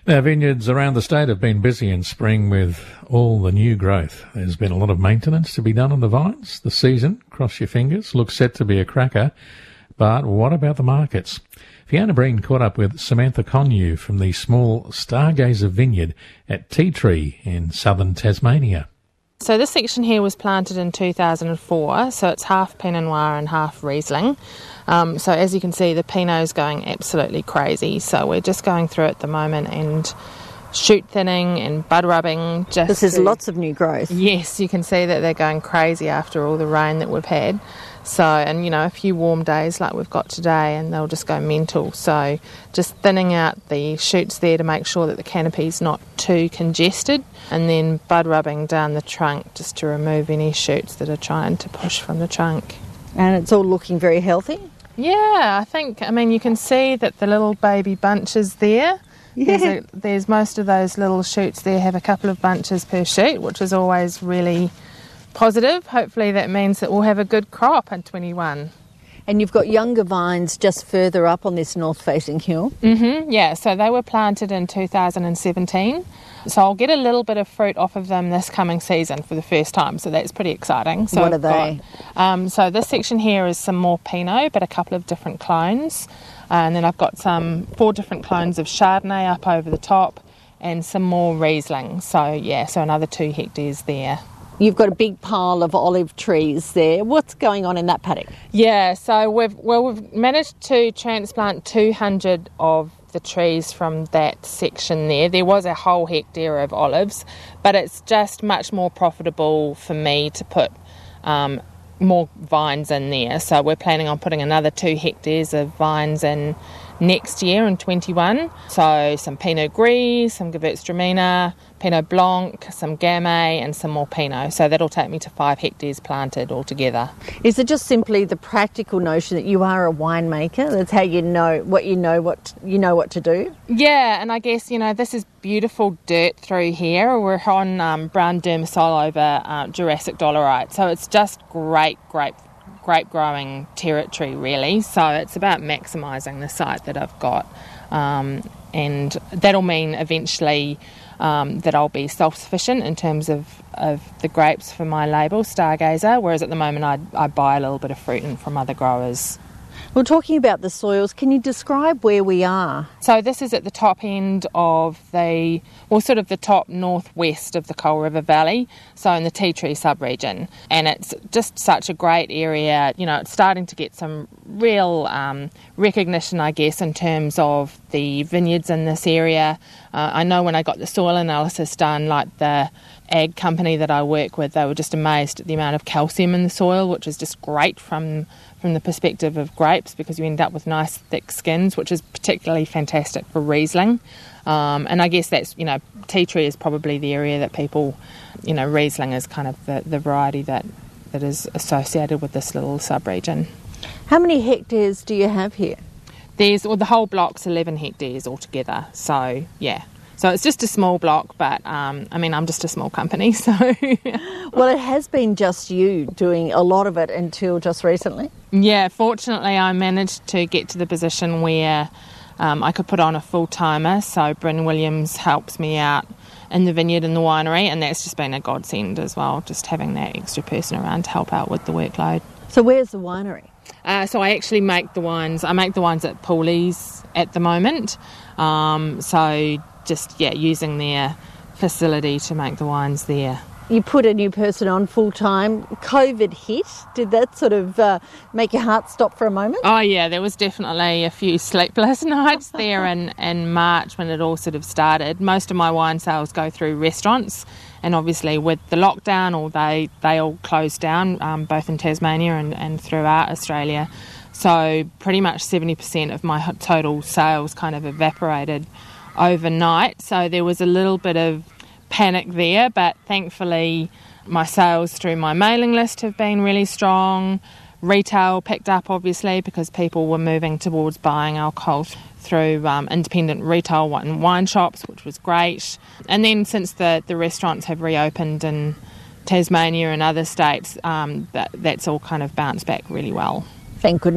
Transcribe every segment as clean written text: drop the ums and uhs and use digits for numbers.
Now, vineyards around the state have been busy in spring with all the new growth. There's been a lot of maintenance to be done on the vines. The season, cross your fingers, looks set to be a cracker. But what about the markets? Fiona Breen caught up with Samantha Connew from the small Stargazer vineyard at Tea Tree in southern Tasmania. So this section here was planted in 2004, so it's half Pinot Noir and half Riesling. So as you can see, the Pinot's going absolutely crazy. So we're just going through at the moment and shoot thinning and bud rubbing. This is lots of new growth. Yes, you can see that they're going crazy after all the rain that we've had. So, and a few warm days like we've got today, and they'll just go mental. So just thinning out the shoots there to make sure that the canopy's not too congested, and then bud rubbing down the trunk just to remove any shoots that are trying to push from the trunk. And it's all looking very healthy? Yeah, you can see that the little baby bunches there. Yeah. There's most of those little shoots there have a couple of bunches per shoot, which is always really positive. Hopefully that means that we'll have a good crop in 21. And you've got younger vines just further up on this north-facing hill. Yeah, so they were planted in 2017. So I'll get a little bit of fruit off of them this coming season for the first time, so that's pretty exciting. So what are they? So this section here is some more Pinot, but a couple of different clones. And then I've got 4 different clones of Chardonnay up over the top and some more Riesling. So another 2 hectares there. You've got a big pile of olive trees there. What's going on in that paddock? Yeah, so we've managed to transplant 200 of the trees from that section there. There was a whole hectare of olives, but it's just much more profitable for me to put more vines in there. So we're planning on putting another 2 hectares of vines in next year in 21. So some Pinot Gris, some Gewürztraminer, Pinot Blanc, some Gamay and some more Pinot. So that'll take me to 5 hectares planted altogether. Is it just simply the practical notion that you are a winemaker? That's how you know what to do? Yeah, and I guess, this is beautiful dirt through here. We're on brown Dermisol over Jurassic Dolerite. So it's just great grape growing territory, really. So it's about maximising the site that I've got, and that'll mean eventually that I'll be self-sufficient in terms of the grapes for my label, Stargazer, whereas at the moment I buy a little bit of fruit in from other growers. Well, talking about the soils, can you describe where we are? So this is at the top end of the top northwest of the Coal River Valley, so in the Tea Tree sub-region. And it's just such a great area. It's starting to get some real recognition, I guess, in terms of the vineyards in this area. I know when I got the soil analysis done, like the ag company that I work with, they were just amazed at the amount of calcium in the soil, which is just great from the perspective of grapes, because you end up with nice thick skins, which is particularly fantastic for Riesling. And I guess that's, Tea Tree is probably the area that people, Riesling is kind of the variety that is associated with this little sub-region. How many hectares do you have here? The whole block's 11 hectares altogether, so yeah. So it's just a small block, but I'm just a small company, so... Well, it has been just you doing a lot of it until just recently. Yeah, fortunately I managed to get to the position where I could put on a full-timer, so Bryn Williams helps me out in the vineyard and the winery, and that's just been a godsend as well, just having that extra person around to help out with the workload. So where's the winery? So I actually make the wines. I make the wines at Pooley's at the moment, using their facility to make the wines there. You put a new person on full-time. COVID hit. Did that sort of make your heart stop for a moment? Oh, yeah, there was definitely a few sleepless nights there in March when it all sort of started. Most of my wine sales go through restaurants, and obviously with the lockdown, they all closed down, both in Tasmania and throughout Australia. So pretty much 70% of my total sales kind of evaporated overnight. So there was a little bit of panic there, but thankfully my sales through my mailing list have been really strong. Retail picked up, obviously, because people were moving towards buying alcohol through independent retail wine shops, which was great. And then since the restaurants have reopened in Tasmania and other states, that's all kind of bounced back really well. Thank goodness.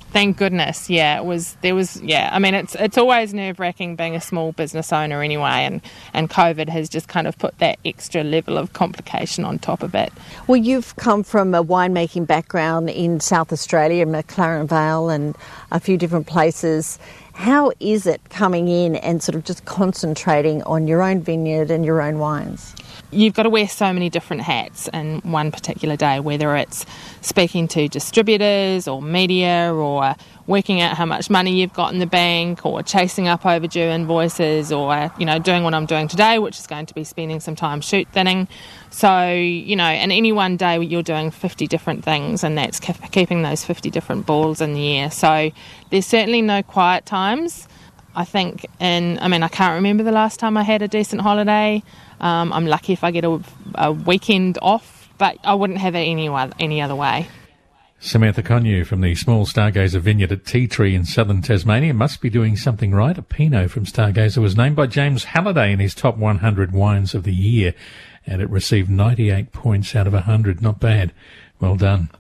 Thank goodness, yeah. I mean, it's always nerve-wracking being a small business owner anyway, and COVID has just kind of put that extra level of complication on top of it. Well, you've come from a winemaking background in South Australia, McLaren Vale and a few different places. How is it coming in and sort of just concentrating on your own vineyard and your own wines? You've got to wear so many different hats in one particular day, whether it's speaking to distributors or media or working out how much money you've got in the bank or chasing up overdue invoices or, doing what I'm doing today, which is going to be spending some time shoot thinning. So, and any one day you're doing 50 different things, and that's keeping those 50 different balls in the air. So there's certainly no quiet times. I think I can't remember the last time I had a decent holiday. I'm lucky if I get a weekend off, but I wouldn't have it any other way. Samantha Connew from the small Stargazer vineyard at Tea Tree in southern Tasmania must be doing something right. A Pinot from Stargazer was named by James Halliday in his top 100 wines of the year, and it received 98 points out of 100. Not bad. Well done.